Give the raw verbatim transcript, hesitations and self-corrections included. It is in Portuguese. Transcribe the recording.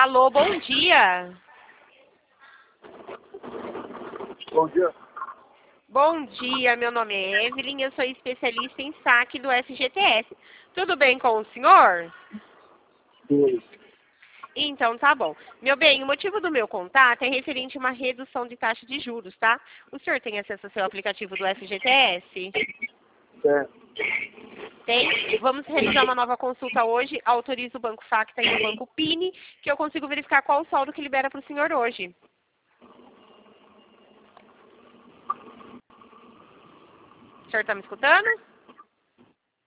Alô, bom dia. Bom dia. Bom dia, meu nome é Evelyn, eu sou especialista em saque do F G T S. Tudo bem com o senhor? Sim. Então, tá bom. Meu bem, o motivo do meu contato é referente a uma redução de taxa de juros, tá? O senhor tem acesso ao seu aplicativo do F G T S? Certo. Tem? Vamos realizar uma nova consulta hoje. Autorizo o Banco Facta e o Banco Pini, que eu consigo verificar qual o saldo que libera para o senhor hoje. O senhor está me escutando?